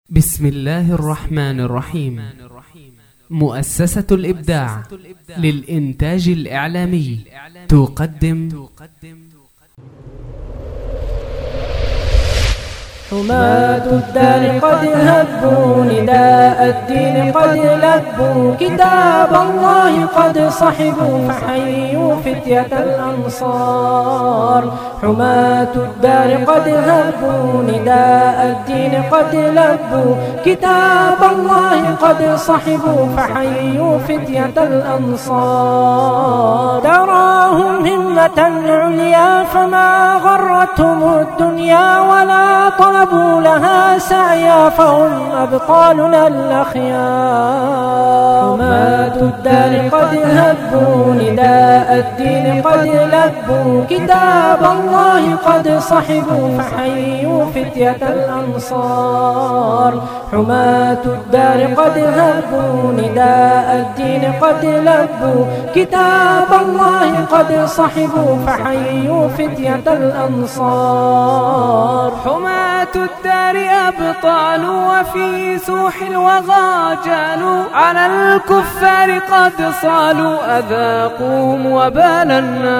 بسم الله الرحمن الرحيم. مؤسسة الإبداع للإنتاج الإعلامي تقدم حماة الدار قد هبوا نداء الدين قد لبوا كتاب الله قد صحبوا فحيوا فتية الأنصار. حماة الدار قد هبوا نداء الدين قد لبوا كتاب الله قد صحبوا فحيوا فتية الأنصار. تراهم همة عليا فما غرتهم الدنيا ولا طلبوا لها سعيا فهم أبطالنا الأخيار. حماة الدار قد هبوا نداء الدين قد لبوا كتاب الله قد صحبوا فحيوا فتية الأنصار. حماة الدار قد هبوا نداء الدين قد لبوا كتاب الله قد صحبوا فحيوا فتية الأنصار. حماة الدار أبطال وفي سوح الوغى جالوا على الكفار قد صالوا أذاقوهم وبال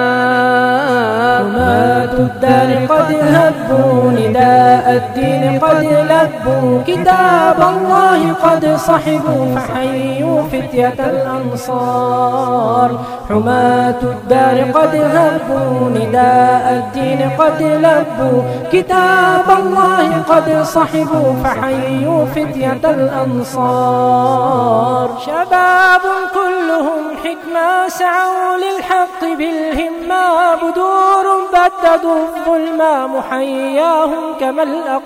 النار. حماة الدار قد هبوا نداء الدين قد لبوا كتاب الله قد صحبوا فحيوا فتية الأنصار. حماة الدار قد هبوا نداء الدين قد لبوا كتاب الله قد صحبوا فحيوا فتية الأنصار. شباب كلهم حكمة سعوا للحق بالهمة بدور بددوا الظلم محياهم كما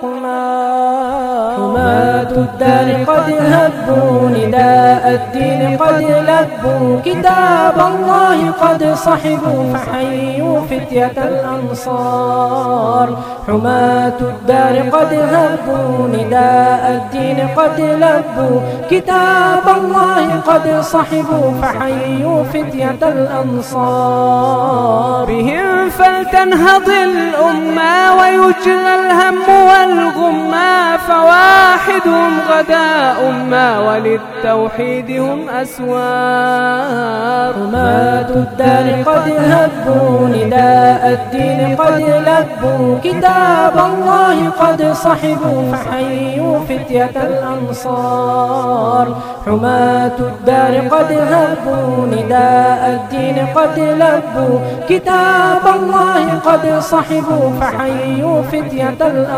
الأقمار. حماة الدار قد هبوا نداء الدين قد لبوا كتاب الله قد صحبوا فحيوا فتية الأنصار. حماة الدار قد هبوا نداء الدين قد لبوا كتاب الله قد صحبوا فحيوا فتية الأنصار. بهم فلتنهض الأمة ويجلى الهم والغمة فواحدهم غدا أمة وللتوحيد هم أسوار. حماة الدار قد هبوا نداء الدين قد لبوا كتاب الله قد صحبوا فحيوا فتية الأنصار. حماة الدار قد هبوا نداء الدين قد لبوا كتاب الله قد صحبوا فحيوا فتية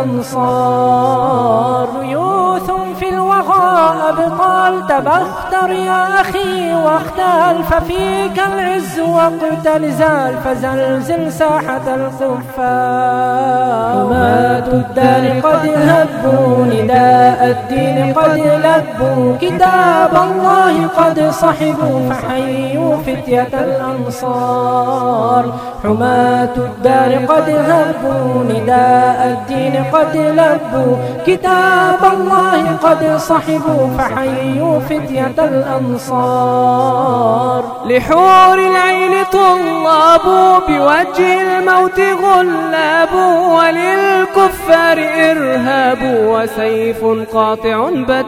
الأنصار. يوث في الوغى أبطال تبختر يا أخي واختال ففيك العز واقتل زال فزلزل ساحة الكفار. حماة الدار قد هبوا نداء الدين قد لبوا كتاب الله قد صحبوا فحيوا فتية الأنصار. حماة الدار قد هبوا نداء الدين قد لبوا كتاب الله قد صحبوا فحيوا فتية الأنصار. لحور العين طلاب بوجه الموت غلاب وللكفار إرهاب وسيف قاطع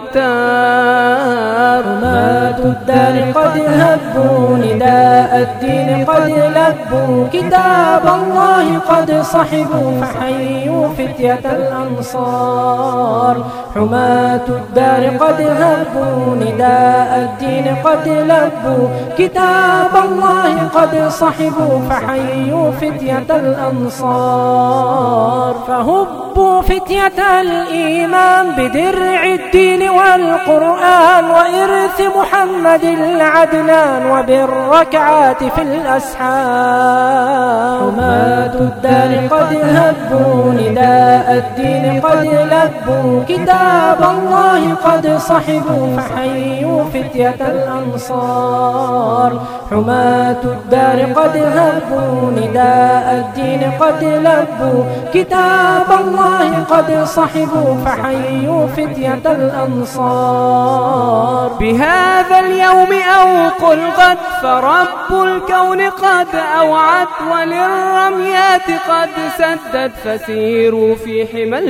بتار. حماة الدار قد هبوا نداء الدين قد لبوا كتاب الله قد صحبوا فحيوا فتية الأنصار. حماة الدار قد هبوا نداء الدين قد لبوا كتاب الله قد صحبوا فحيوا فتية الأنصار. فهبوا فتية الإيمان بدرع الدين والقرآن وإرث محمد العدنان وبالركعات في الأسحار. حماة الدار قد هبوا نداء الدين قد لبوا كتاب الله قد صحبوا فحيوا فتية الأنصار. حماة الدار قد هبوا نداء الدين قد لبوا كتاب الله قد صحبوا فحيوا فتية الأنصار بهذا اليوم أو قل غد فرب الكون قد أوعد وللرميات قد سدد فسيروا في حمى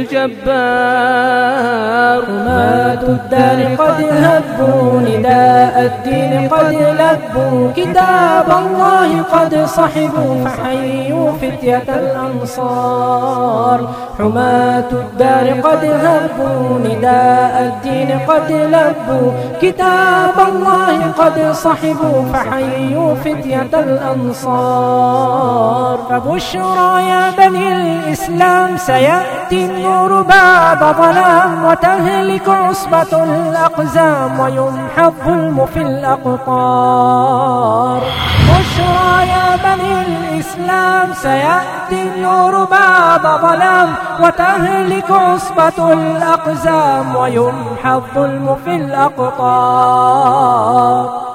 الجبار حماة الدار قد هبوا نداء الدين قد لبوا كتاب الله قد صحبوا فحيوا فتية الأنصار حماة الدار قد هبوا نداء الدين قد لبوا كتاب الله قد صحبوا فحيوا فتية الأنصار فبشرى يا بني الإسلام سيأتي النور بعد ظلام وتهلك عصبة الأقزام ويمحى الظلم في الأقطار بشرى يا بني الإسلام سيأتي النور بعد ظلام وتهلك عصبة الأقزام ويمحى الظلم في الأقطار